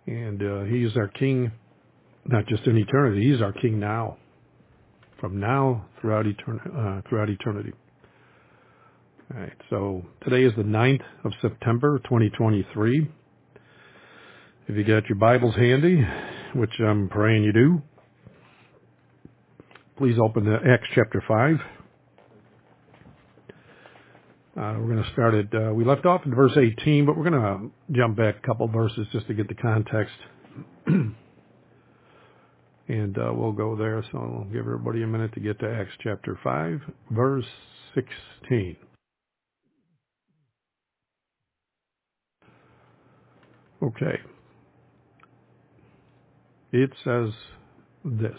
And he is our King, not just in eternity. He's our King now, from now throughout eternity. All right, so today is the 9th of September, 2023. If you got your Bibles handy, which I'm praying you do, please open to Acts chapter 5. We're going to start at, we left off in verse 18, but we're going to jump back a couple verses just to get the context. And we'll go there, so I'll give everybody a minute to get to Acts chapter 5, verse 16. Okay. It says this.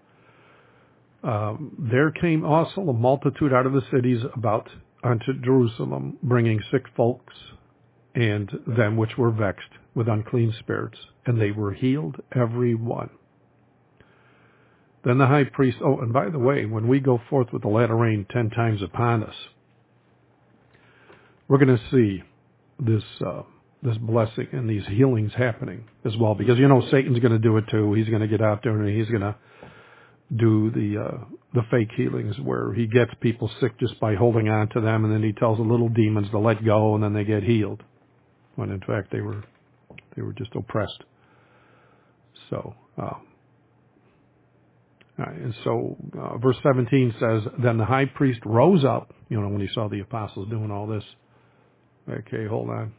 There came also a multitude out of the cities about unto Jerusalem, bringing sick folks and them which were vexed with unclean spirits, and they were healed every one. Then the high priest, and by the way, when we go forth with the latter rain 10 times upon us, we're going to see this blessing and these healings happening as well, because Satan's going to do it too. He's going to get out there and he's going to do the fake healings where he gets people sick just by holding on to them, and then he tells the little demons to let go, and then they get healed, when in fact they were just oppressed. So, and so verse 17 says, then the high priest rose up, when he saw the apostles doing all this. Okay, hold on.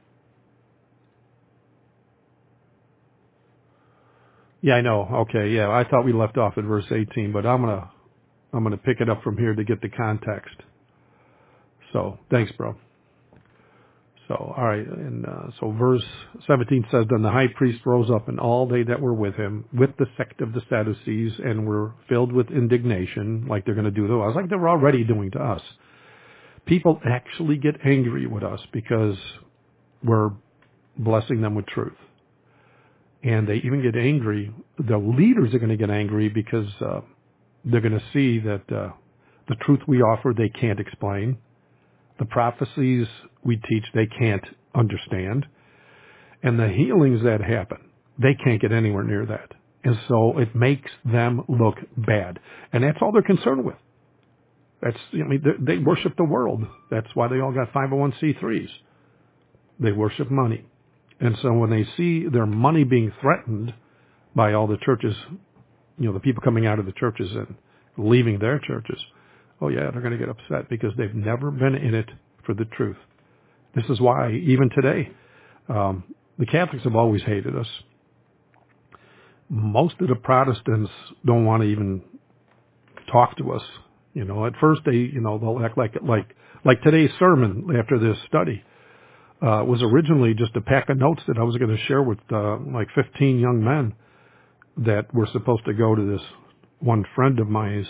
Yeah, I know. Okay, yeah, I thought we left off at verse 18, but I'm gonna pick it up from here to get the context. So, thanks, bro. So, all right, and so verse 17 says, then the high priest rose up, and all they that were with him, with the sect of the Sadducees, and were filled with indignation, like they're going to do to us, like they're already doing to us. People actually get angry with us because we're blessing them with truth. And they even get angry. The leaders are going to get angry because they're going to see that the truth we offer, they can't explain. The prophecies we teach, they can't understand. And the healings that happen, they can't get anywhere near that. And so it makes them look bad. And that's all they're concerned with. They worship the world. That's why they all got 501c3s. They worship money. And so when they see their money being threatened by all the churches, the people coming out of the churches and leaving their churches, oh yeah, they're going to get upset because they've never been in it for the truth. This is why, even today, the Catholics have always hated us. Most of the Protestants don't want to even talk to us. At first they'll act like today's sermon after this study. Was originally just a pack of notes that I was going to share with 15 young men that were supposed to go to this one friend of one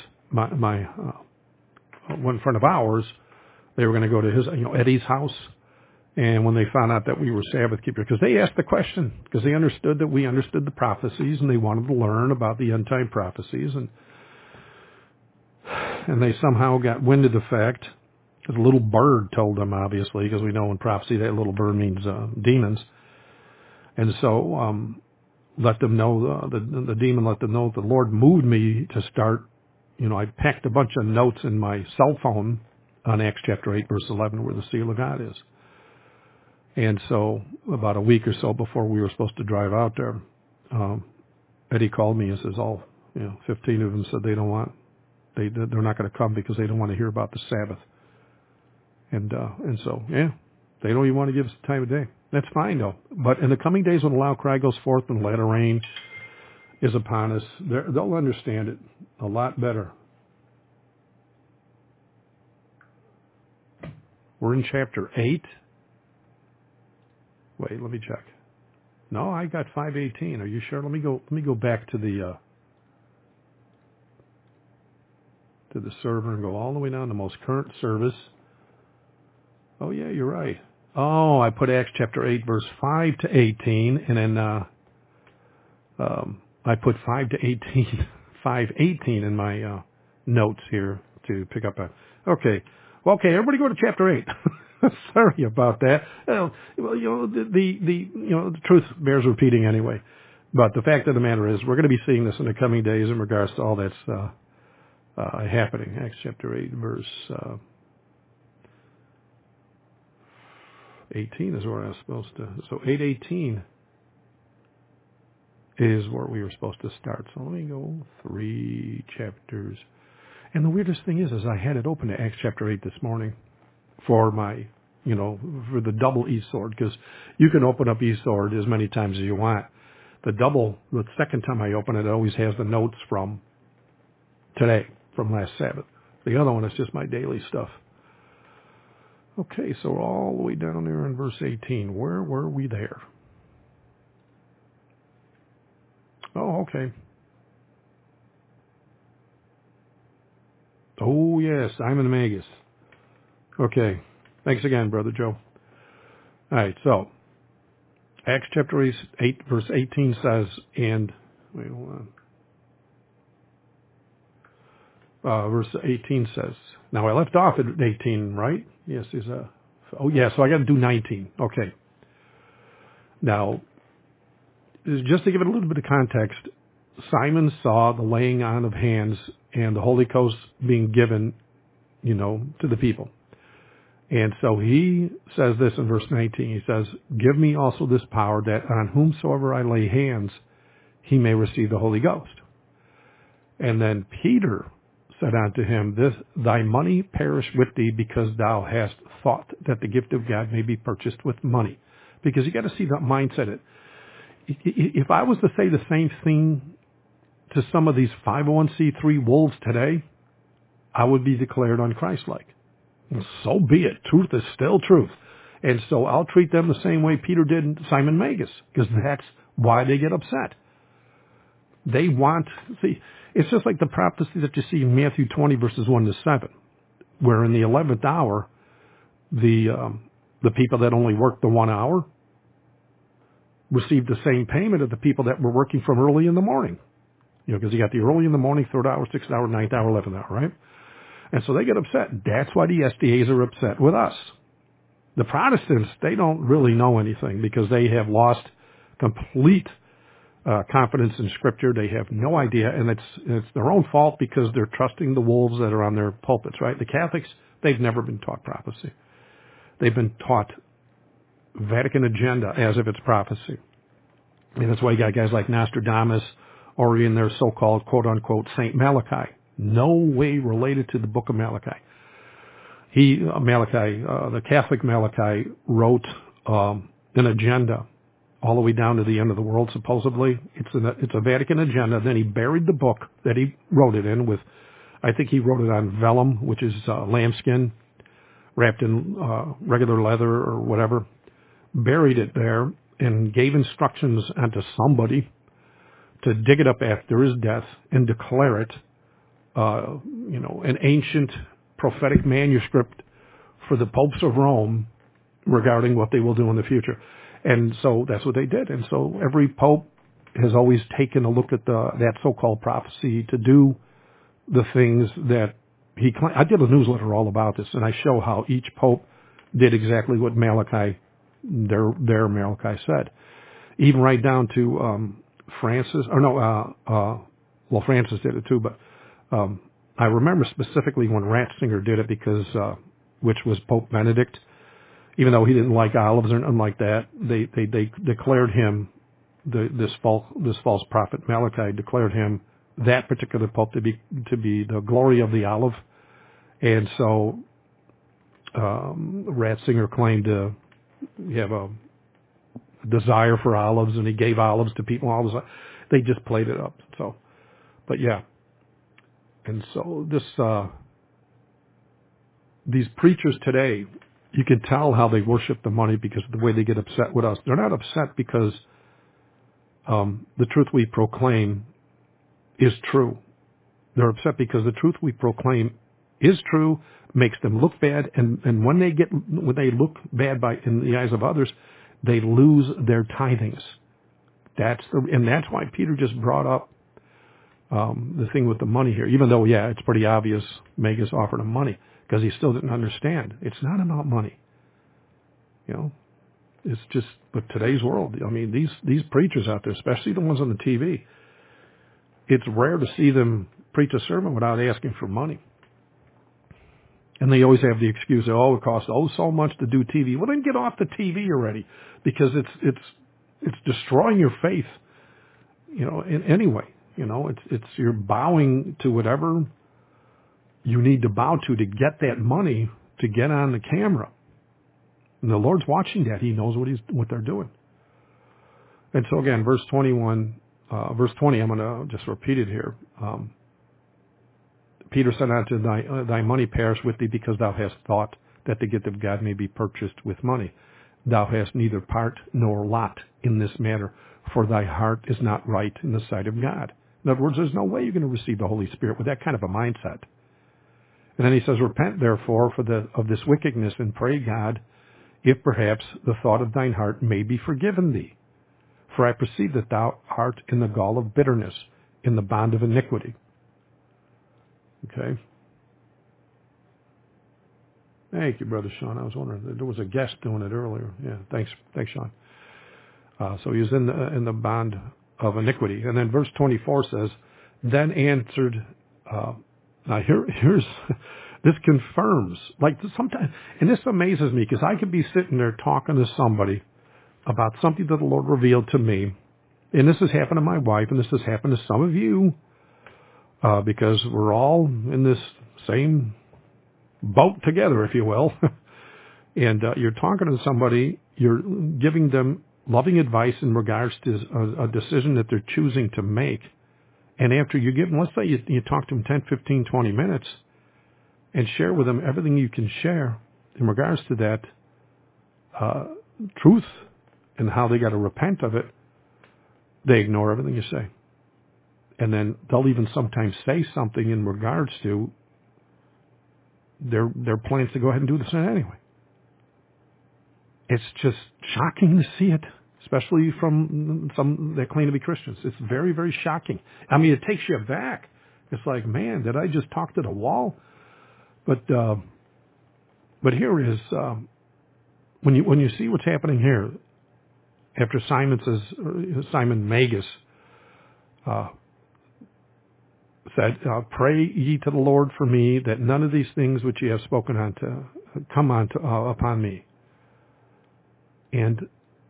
friend of ours. They were going to go to his, Eddie's house. And when they found out that we were Sabbath keepers, because they asked the question, because they understood that we understood the prophecies and they wanted to learn about the end time prophecies, and they somehow got wind of the fact. Because a little bird told them, obviously, because we know in prophecy that little bird means demons. And so let them know, the demon let them know that the Lord moved me to start, I packed a bunch of notes in my cell phone on Acts chapter 8, verse 11, where the seal of God is. And so about a week or so before we were supposed to drive out there, Eddie called me and says, 15 of them said they're not going to come because they don't want to hear about the Sabbath. And so, they don't even want to give us the time of day. That's fine, though. But in the coming days when the loud cry goes forth and the latter rain is upon us, they'll understand it a lot better. We're in chapter 8. Wait, let me check. No, I got 5:18. Are you sure? Let me go back to the server and go all the way down to most current service. Oh, yeah, you're right. Oh, I put Acts chapter 8, verse 5 to 18, and then I put 5 to 18, 5:18 in my notes here to pick up. Okay. Well, okay, everybody go to chapter 8. Sorry about that. Well, the truth bears repeating anyway. But the fact of the matter is, we're going to be seeing this in the coming days in regards to all that's happening. Acts chapter 8, verse 18 is where I was supposed to. So 8:18 is where we were supposed to start. So let me go 3 chapters. And the weirdest thing is I had it open to Acts chapter 8 this morning for my, for the double eSword, because you can open up eSword as many times as you want. The second time I open it, it always has the notes from today, from last Sabbath. The other one is just my daily stuff. Okay, so all the way down there in verse 18, where were we there? Oh, okay. Oh, yes, Simon Magus. Okay. Thanks again, Brother Joe. All right, so Acts chapter 8, verse 18 says, wait, hold on. Verse 18 says, now I left off at 18, right? Yes, so I got to do 19. Okay. Now, just to give it a little bit of context, Simon saw the laying on of hands and the Holy Ghost being given, to the people. And so he says this in verse 19. He says, give me also this power that on whomsoever I lay hands, he may receive the Holy Ghost. And then Peter said unto him, thy money perish with thee, because thou hast thought that the gift of God may be purchased with money. Because you got to see that mindset. If I was to say the same thing to some of these 501c3 wolves today, I would be declared unchristlike. So be it. Truth is still truth. And so I'll treat them the same way Peter did Simon Magus, because that's why they get upset. They it's just like the prophecy that you see in Matthew 20, verses 1 to 7, where in the 11th hour, the people that only worked the 1 hour received the same payment of the people that were working from early in the morning. Because you got the early in the morning, 3rd hour, 6th hour, 9th hour, 11th hour, right? And so they get upset. That's why the SDAs are upset with us. The Protestants, they don't really know anything because they have lost complete confidence in Scripture. They have no idea, and it's their own fault because they're trusting the wolves that are on their pulpits, right? The Catholics, they've never been taught prophecy. They've been taught Vatican agenda as if it's prophecy. And that's why you got guys like Nostradamus or in their so-called quote-unquote Saint Malachi. No way related to the book of Malachi. The Catholic Malachi wrote an agenda all the way down to the end of the world, supposedly. It's a Vatican agenda. Then he buried the book that he wrote it in with, I think he wrote it on vellum, which is lambskin, wrapped in regular leather or whatever, buried it there and gave instructions onto somebody to dig it up after his death and declare it an ancient prophetic manuscript for the popes of Rome regarding what they will do in the future. And so that's what they did. And so every pope has always taken a look at that so-called prophecy to do the things that he claimed. I did a newsletter all about this, and I show how each pope did exactly what Malachi, their Malachi said. Even right down to Francis, Francis did it too, but I remember specifically when Ratzinger did it because, which was Pope Benedict, even though he didn't like olives or nothing like that, they declared him, this false prophet Malachi declared him, that particular pope, to be the glory of the olive. And so Ratzinger claimed to have a desire for olives, and he gave olives to people. They just played it up. So, but yeah. And so these preachers today, you can tell how they worship the money because of the way they get upset with us. They're not upset because the truth we proclaim is true. They're upset because the truth we proclaim is true, makes them look bad, and when they look bad in the eyes of others, they lose their tithings. That's why Peter just brought up the thing with the money here, even though, it's pretty obvious Magus offered him money because he still didn't understand. It's not about money. You know, it's just, but today's world, I mean, these preachers out there, especially the ones on the TV, it's rare to see them preach a sermon without asking for money. And they always have the excuse, oh, it costs so much to do TV. Well, then get off the TV already, because it's destroying your faith. You know, in any way, you know, it's you're bowing to whatever you need to bow to get that money to get on the camera. And the Lord's watching that. He knows what they're doing. And so again, verse 20, I'm going to just repeat it here. Peter said unto thy money perish with thee, because thou hast thought that the gift of God may be purchased with money. Thou hast neither part nor lot in this matter, for thy heart is not right in the sight of God. In other words, there's no way you're going to receive the Holy Spirit with that kind of a mindset. And then he says, repent therefore of this wickedness, and pray God, if perhaps the thought of thine heart may be forgiven thee. For I perceive that thou art in the gall of bitterness, in the bond of iniquity. Okay. Thank you, Brother Sean. I was wondering, there was a guest doing it earlier. Yeah, thanks, Sean. So he was in the bond of iniquity. And then verse 24 says, then answered, now here's, this confirms, like sometimes, and this amazes me, because I could be sitting there talking to somebody about something that the Lord revealed to me, and this has happened to my wife, and this has happened to some of you, because we're all in this same boat together, if you will. And you're talking to somebody, you're giving them loving advice in regards to a decision that they're choosing to make. And after you give them, let's say you talk to them 10, 15, 20 minutes and share with them everything you can share in regards to that truth and how they got to repent of it, they ignore everything you say. And then they'll even sometimes say something in regards to their plans to go ahead and do the sin anyway. It's just shocking to see it, especially from some that claim to be Christians. It's very, very shocking. I mean, it takes you back. It's like, man, did I just talk to the wall? But here is when you see what's happening here. After Simon Magus said, "Pray ye to the Lord for me, that none of these things which ye have spoken unto come upon me." And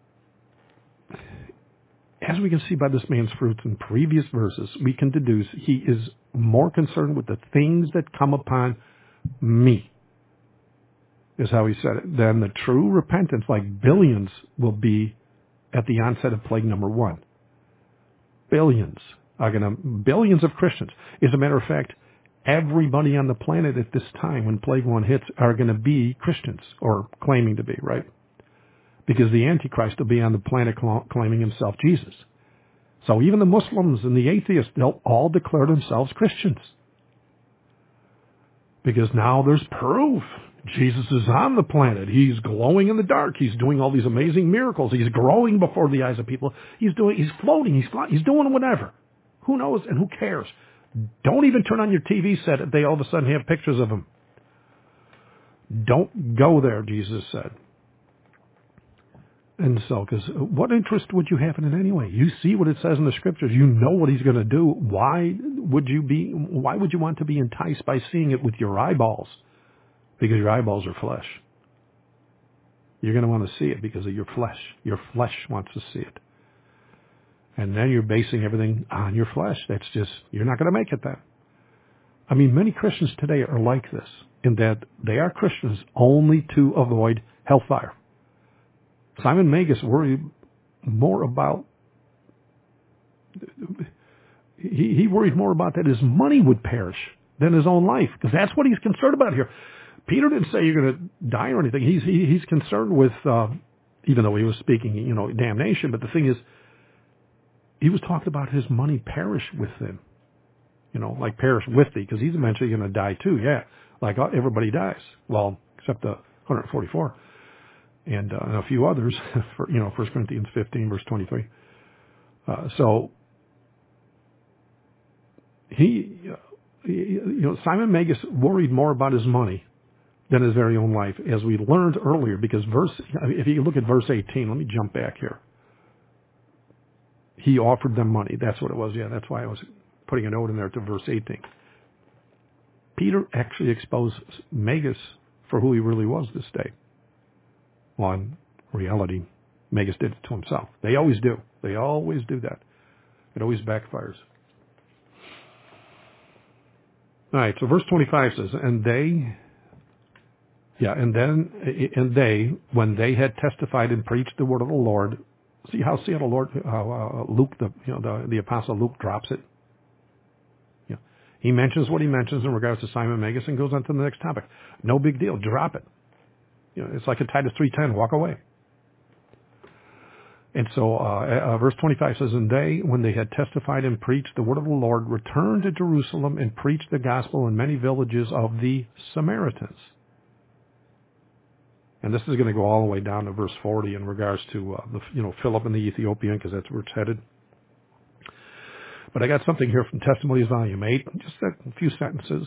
as we can see by this man's fruits in previous verses, we can deduce he is more concerned with the things that come upon me, is how he said it, than the true repentance, like billions will be at the onset of plague number 1. Billions of Christians. As a matter of fact, everybody on the planet at this time when plague 1 hits are going to be Christians, or claiming to be, right? Because the Antichrist will be on the planet claiming himself Jesus. So even the Muslims and the atheists, they'll all declare themselves Christians. Because now there's proof. Jesus is on the planet. He's glowing in the dark. He's doing all these amazing miracles. He's growing before the eyes of people. He's floating. He's flying. He's doing whatever. Who knows and who cares? Don't even turn on your TV set if they all of a sudden have pictures of him. Don't go there, Jesus said. And so, because what interest would you have in it anyway? You see what it says in the scriptures. You know what he's going to do. Why would you want to be enticed by seeing it with your eyeballs? Because your eyeballs are flesh. You're going to want to see it because of your flesh. Your flesh wants to see it. And then you're basing everything on your flesh. That's just, you're not going to make it then. I mean, many Christians today are like this, in that they are Christians only to avoid hellfire. Simon Magus worried more about, he worried more about that his money would perish than his own life, because that's what he's concerned about here. Peter didn't say you're going to die or anything. He's concerned with, even though he was speaking, damnation, but the thing is, he was talking about his money perish with him, like perish with thee, because he's eventually going to die too, yeah, like everybody dies, well, except the 144. And a few others, 1 Corinthians 15, verse 23. So Simon Magus worried more about his money than his very own life, as we learned earlier, because if you look at verse 18, let me jump back here. He offered them money. That's what it was. Yeah, that's why I was putting a note in there to verse 18. Peter actually exposed Magus for who he really was this day. Well, in reality, Magus did it to himself. They always do. They always do that. It always backfires. All right, so verse 25 says, and they, when they had testified and preached the word of the Lord, see how Luke, the apostle Luke drops it. Yeah, he mentions what he mentions in regards to Simon Magus and goes on to the next topic. No big deal, drop it. It's like a Titus 3:10, walk away. And so verse 25 says, and they, when they had testified and preached the word of the Lord, returned to Jerusalem and preached the gospel in many villages of the Samaritans. And this is going to go all the way down to verse 40 in regards to Philip and the Ethiopian, because that's where it's headed. But I got something here from Testimonies Volume 8, just a few sentences.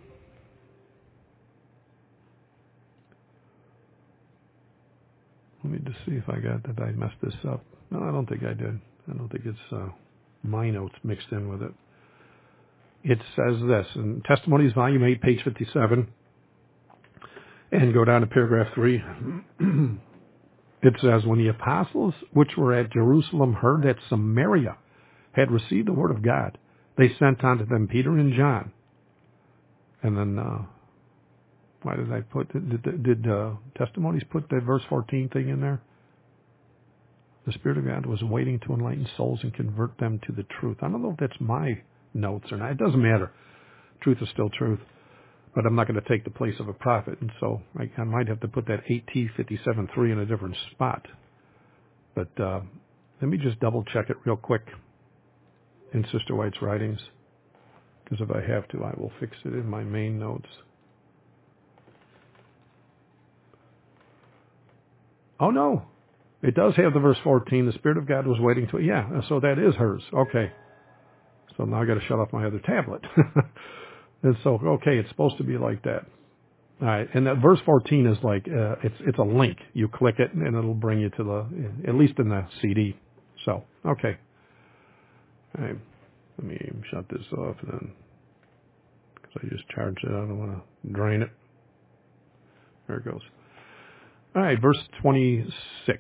Let me just see if did I mess this up? No, I don't think I did. I don't think it's my notes mixed in with it. It says this, in Testimonies Volume 8, page 57, and go down to paragraph 3. It says, when the apostles which were at Jerusalem heard that Samaria had received the word of God, they sent unto them Peter and John. And then, why did I put, did Testimonies put the verse 14 thing in there? The Spirit of God was waiting to enlighten souls and convert them to the truth. I don't know if that's my notes or not. It doesn't matter. Truth is still truth. But I'm not going to take the place of a prophet. And so I might have to put that 8T57.3 in a different spot. But let me just double check it real quick in Sister White's writings. Because if I have to, I will fix it in my main notes. Oh, no. It does have the verse 14. The Spirit of God was waiting to... Yeah, so that is hers. Okay. So now I got to shut off my other tablet. And so, okay, it's supposed to be like that. All right. And that verse 14 is like, it's a link. You click it and it'll bring you to at least in the CD. So, okay. All right. Let me shut this off then. Because I just charged it. I don't want to drain it. There it goes. All right, verse 26.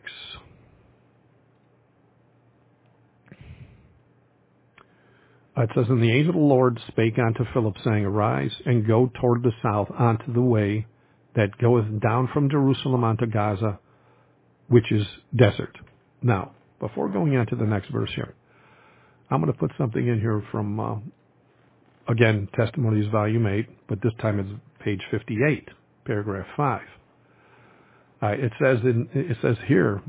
It says, and the angel of the Lord spake unto Philip, saying, arise, and go toward the south unto the way that goeth down from Jerusalem unto Gaza, which is desert. Now, before going on to the next verse here, I'm going to put something in here from, again, Testimonies Volume 8, but this time it's page 58, paragraph 5. It says here,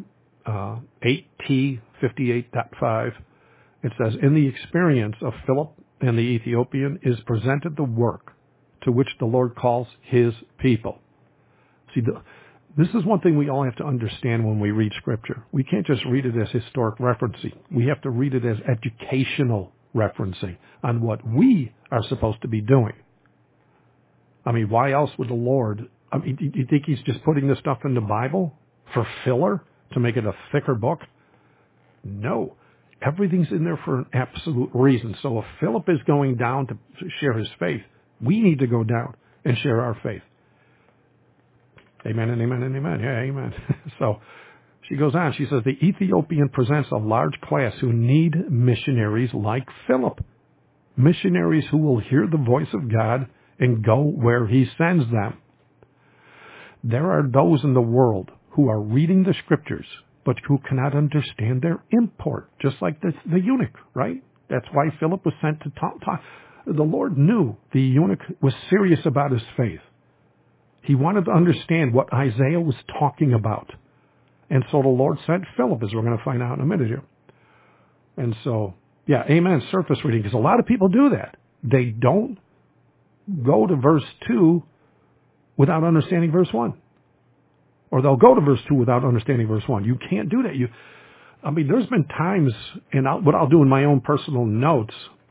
8T58.5, it says, in the experience of Philip and the Ethiopian is presented the work to which the Lord calls his people. See, this is one thing we all have to understand when we read Scripture. We can't just read it as historic referencing. We have to read it as educational referencing on what we are supposed to be doing. I mean, why else would the Lord... I mean, do you think he's just putting this stuff in the Bible for filler to make it a thicker book? No. Everything's in there for an absolute reason. So if Philip is going down to share his faith, we need to go down and share our faith. Amen and amen and amen. Yeah, amen. So she goes on. She says, the Ethiopian presents a large class who need missionaries like Philip. Missionaries who will hear the voice of God and go where he sends them. There are those in the world who are reading the Scriptures, but who cannot understand their import, just like the eunuch, right? That's why Philip was sent to talk. The Lord knew the eunuch was serious about his faith. He wanted to understand what Isaiah was talking about. And so the Lord sent Philip, as we're going to find out in a minute here. And so, yeah, amen, surface reading, because a lot of people do that. They don't go to verse 2 without understanding verse 1. Or they'll go to verse 2 without understanding verse 1. You can't do that. There's been times, and what I'll do in my own personal notes,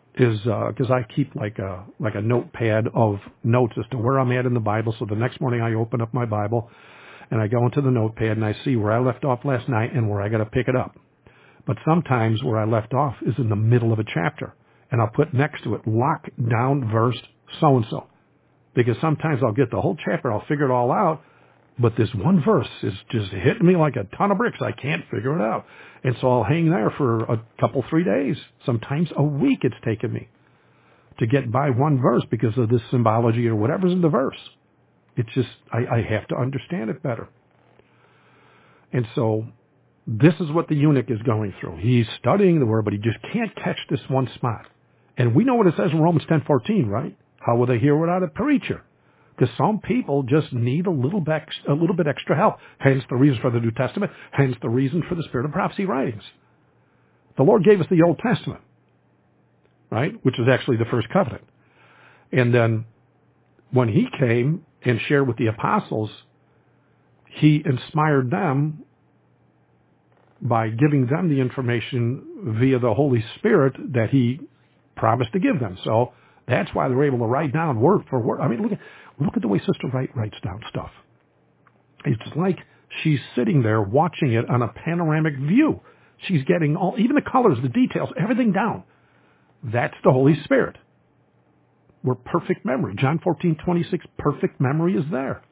is because I keep like a notepad of notes as to where I'm at in the Bible. So the next morning I open up my Bible and I go into the notepad and I see where I left off last night and where I got to pick it up. But sometimes where I left off is in the middle of a chapter, and I'll put next to it, lock down verse so-and-so. Because sometimes I'll get the whole chapter, I'll figure it all out, but this one verse is just hitting me like a ton of bricks. I can't figure it out. And so I'll hang there for a couple, 3 days. Sometimes a week it's taken me to get by one verse because of this symbology or whatever's in the verse. It's just, I have to understand it better. And so this is what the eunuch is going through. He's studying the word, but he just can't catch this one spot. And we know what it says in Romans 10:14, right? How will they hear without a preacher? Because some people just need a little bit extra help. Hence the reason for the New Testament. Hence the reason for the Spirit of Prophecy writings. The Lord gave us the Old Testament, right? Which is actually the first covenant. And then when he came and shared with the apostles, he inspired them by giving them the information via the Holy Spirit that he promised to give them. So that's why they're able to write down word for word. I mean, look at the way Sister Wright writes down stuff. It's like she's sitting there watching it on a panoramic view. She's getting even the colors, the details, everything down. That's the Holy Spirit. We're perfect memory. John 14:26, perfect memory is there.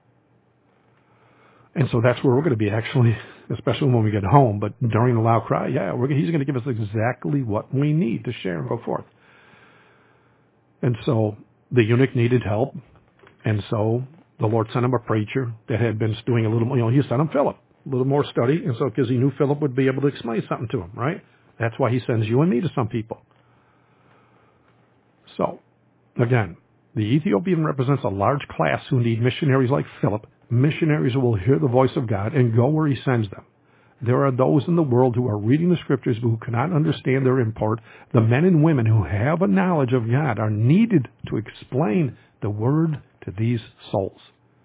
And so that's where we're going to be actually, especially when we get home. But during the loud cry, he's going to give us exactly what we need to share and go forth. And so the eunuch needed help. And so the Lord sent him a preacher that had been doing a little more, he sent him Philip, a little more study. And so because he knew Philip would be able to explain something to him, right? That's why he sends you and me to some people. So again, the Ethiopian represents a large class who need missionaries like Philip, missionaries who will hear the voice of God and go where he sends them. There are those in the world who are reading the scriptures but who cannot understand their import. The men and women who have a knowledge of God are needed to explain the word to these souls.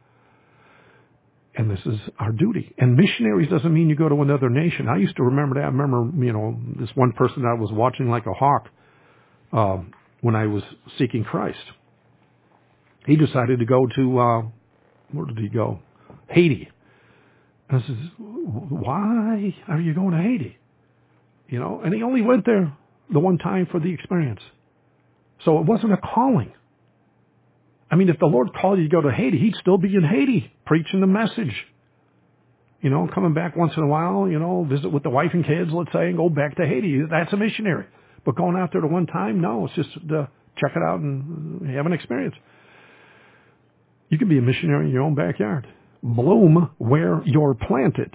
And this is our duty. And missionaries doesn't mean you go to another nation. I used to remember that. I remember, this one person that I was watching like a hawk when I was seeking Christ. He decided to go to, where did he go? Haiti. And I says, why are you going to Haiti? And he only went there the one time for the experience. So it wasn't a calling. I mean, if the Lord called you to go to Haiti, he'd still be in Haiti preaching the message. Coming back once in a while, visit with the wife and kids, let's say, and go back to Haiti. That's a missionary. But going out there to one time, no, it's just to check it out and have an experience. You can be a missionary in your own backyard. Bloom where you're planted.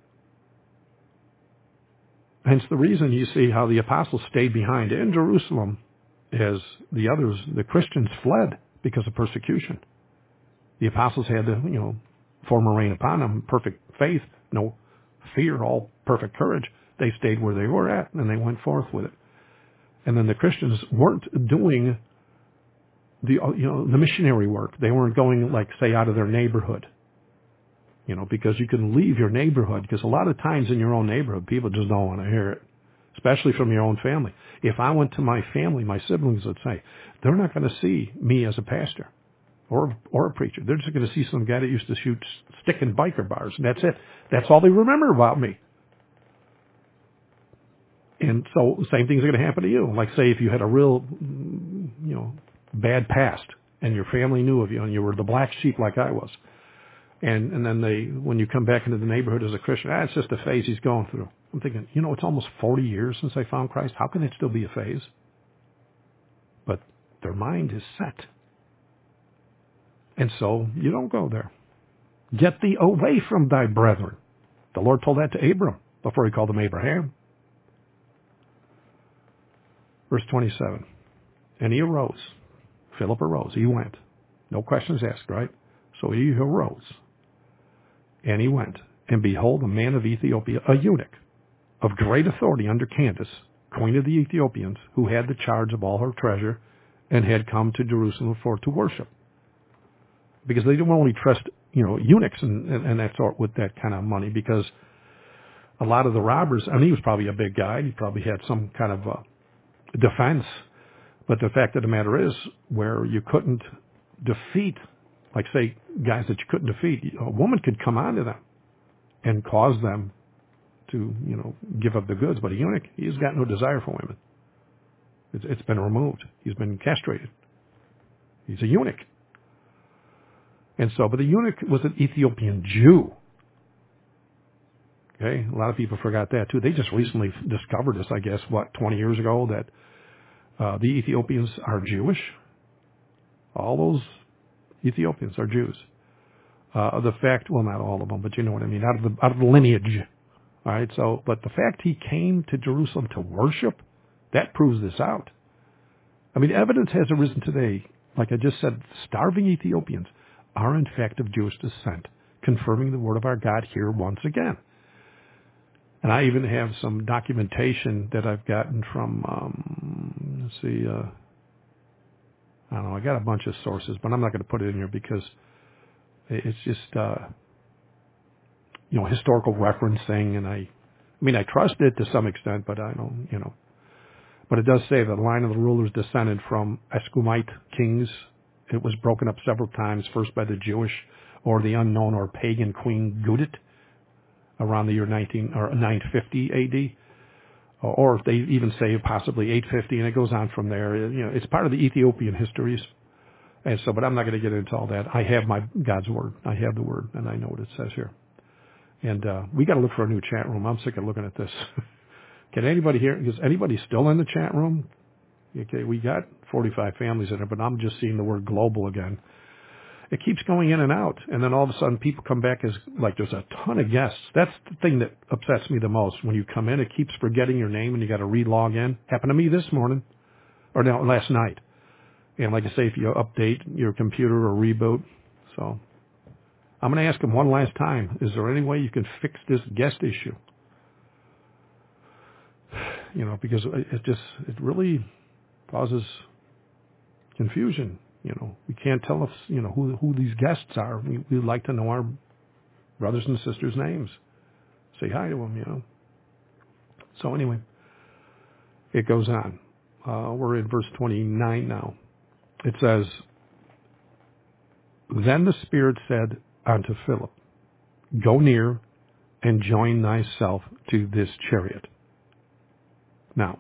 Hence the reason you see how the apostles stayed behind in Jerusalem as the others, the Christians, fled because of persecution. The apostles had to, form a rain upon them, perfect faith, no fear, all perfect courage. They stayed where they were at and they went forth with it. And then the Christians weren't doing the missionary work. They weren't going, like, say, out of their neighborhood. Because you can leave your neighborhood, because a lot of times in your own neighborhood, people just don't want to hear it, especially from your own family. If I went to my family, my siblings would say, they're not going to see me as a pastor or a preacher. They're just going to see some guy that used to shoot stick in biker bars, and that's it. That's all they remember about me. And so same things are going to happen to you. Like, say, if you had a real, bad past, and your family knew of you, and you were the black sheep like I was. And then when you come back into the neighborhood as a Christian, it's just a phase he's going through. I'm thinking, it's almost 40 years since I found Christ. How can it still be a phase? But their mind is set. And so you don't go there. Get thee away from thy brethren. The Lord told that to Abram before he called him Abraham. Verse 27. And he arose. Philip arose. He went. No questions asked, right? So he arose. And he went. And behold, a man of Ethiopia, a eunuch, of great authority under Candace, queen of the Ethiopians, who had the charge of all her treasure, and had come to Jerusalem to worship. Because they didn't only trust, eunuchs and that sort with that kind of money, because a lot of the robbers, he was probably a big guy, he probably had some kind of defense, But the fact of the matter is, where you couldn't defeat, like say, guys that you couldn't defeat, a woman could come onto them and cause them to, give up the goods. But a eunuch, he's got no desire for women. It's been removed. He's been castrated. He's a eunuch. And so, but the eunuch was an Ethiopian Jew. Okay, a lot of people forgot that too. They just recently discovered this, I guess, 20 years ago, that the Ethiopians are Jewish. All those Ethiopians are Jews. The fact, well, not all of them, but you know what I mean, out of the lineage. All right, so, but the fact he came to Jerusalem to worship, that proves this out. I mean, evidence has arisen today, like I just said, starving Ethiopians are in fact of Jewish descent, confirming the word of our God here once again. And I even have some documentation that I've gotten from, I don't know, I got a bunch of sources, but I'm not going to put it in here because it's just, historical referencing, and I trust it to some extent, but I don't, But it does say the line of the rulers descended from Eskumite kings. It was broken up several times, first by the Jewish or the unknown or pagan Queen Gudit around the year 950 A.D., or they even say possibly 850, and it goes on from there. It's part of the Ethiopian histories. And so, but I'm not going to get into all that. I have God's word. I have the word, and I know what it says here. And we got to look for a new chat room. I'm sick of looking at this. Can anybody here? Is anybody still in the chat room? Okay, we got 45 families in it, but I'm just seeing the word global again. It keeps going in and out, and then all of a sudden people come back as like there's a ton of guests. That's the thing that upsets me the most. When you come in, it keeps forgetting your name, and you got to re-log in. Happened to me this morning, or no, last night. And like I say, if you update your computer or reboot, so I'm going to ask them one last time: is there any way you can fix this guest issue? Because it really causes confusion. We can't tell us, who these guests are. We'd like to know our brothers and sisters' names. Say hi to them, So anyway, it goes on. We're in verse 29 now. It says, Then the Spirit said unto Philip, Go near and join thyself to this chariot. Now,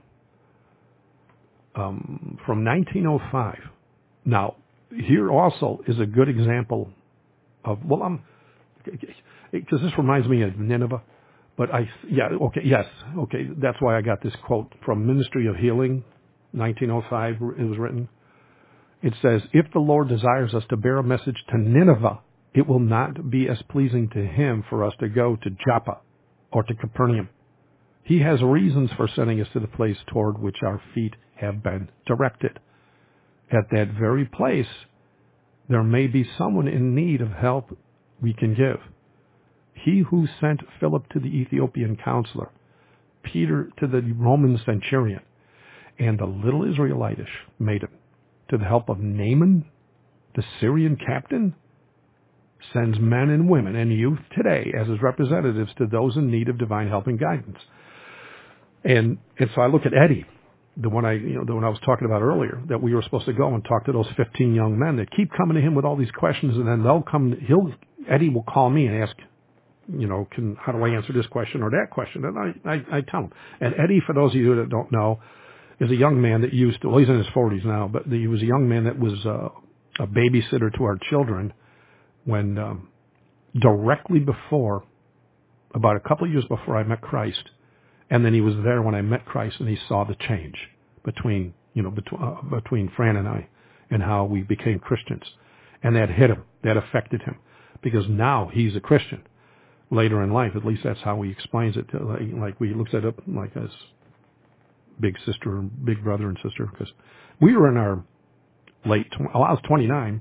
from 1905, now, here also is a good example of, because this reminds me of Nineveh, but that's why I got this quote from Ministry of Healing, 1905, it was written. It says, If the Lord desires us to bear a message to Nineveh, it will not be as pleasing to him for us to go to Joppa or to Capernaum. He has reasons for sending us to the place toward which our feet have been directed. At that very place, there may be someone in need of help we can give. He who sent Philip to the Ethiopian counselor, Peter to the Roman centurion, and the little Israelitish maiden to the help of Naaman, the Syrian captain, sends men and women and youth today as his representatives to those in need of divine help and guidance. And so I look at Eddie, the one I was talking about earlier, that we were supposed to go and talk to those 15 young men that keep coming to him with all these questions, and then Eddie will call me and ask, how do I answer this question or that question? And I tell him. And Eddie, for those of you that don't know, is a young man that he's in his 40s now, but he was a young man that was a babysitter to our children when directly before, about a couple of years before I met Christ. And then he was there when I met Christ, and he saw the change between Fran and I, and how we became Christians. And that hit him. That affected him, because now he's a Christian. Later in life, at least that's how he explains it. Like he looks at it like as big sister, big brother and sister, because we were in our I was 29.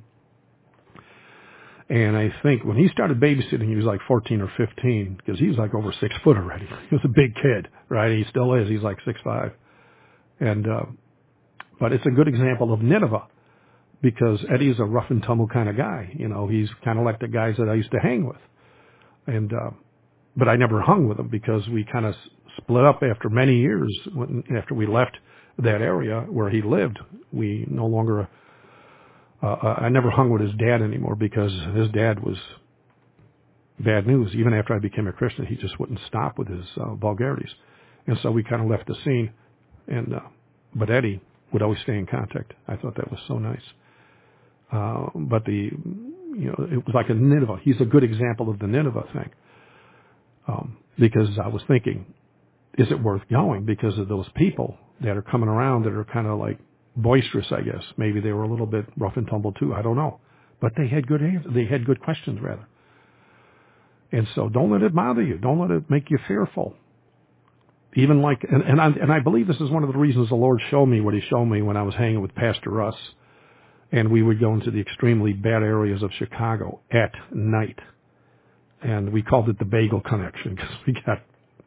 And I think when he started babysitting, he was like 14 or 15, because he was like over 6 foot already. He was a big kid, right? He still is. He's like 6'5". And, but it's a good example of Nineveh, because Eddie's a rough and tumble kind of guy. He's kind of like the guys that I used to hang with. And, but I never hung with him, because we kind of split up after many years. After we left that area where he lived, we no longer. I never hung with his dad anymore because his dad was bad news. Even after I became a Christian, he just wouldn't stop with his vulgarities, and so we kind of left the scene. And but Eddie would always stay in contact. I thought that was so nice. But it was like a Nineveh. He's a good example of the Nineveh thing. Because I was thinking, is it worth going? Because of those people that are coming around that are kind of like boisterous, I guess. Maybe they were a little bit rough and tumble too. I don't know. But they had good answers. They had good questions, rather. And so don't let it bother you. Don't let it make you fearful. Even like, and I believe this is one of the reasons the Lord showed me what he showed me when I was hanging with Pastor Russ. And we would go into the extremely bad areas of Chicago at night. And we called it the Bagel Connection because we got,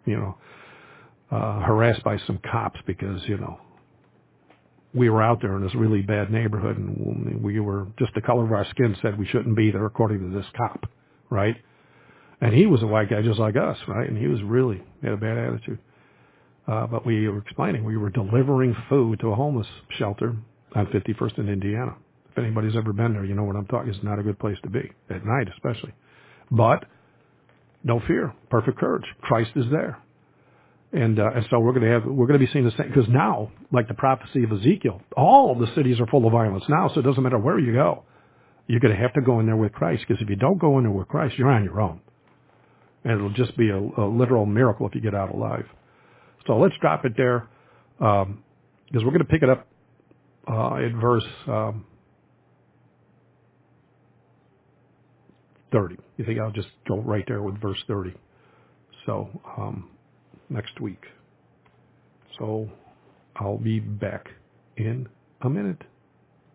harassed by some cops because, we were out there in this really bad neighborhood and we were, just the color of our skin said we shouldn't be there according to this cop, right? And he was a white guy just like us, right? And he was really, had a bad attitude. But we were explaining, we were delivering food to a homeless shelter on 51st in Indiana. If anybody's ever been there, you know what I'm talking. It's not a good place to be, at night especially. But no fear, perfect courage. Christ is there. And so we're going to be seeing the same, because now, like the prophecy of Ezekiel, all of the cities are full of violence now, so it doesn't matter where you go. You're going to have to go in there with Christ, because if you don't go in there with Christ, you're on your own. And it'll just be a literal miracle if you get out alive. So let's drop it there, because we're going to pick it up at verse 30. You think I'll just go right there with verse 30? So next week. So I'll be back in a minute.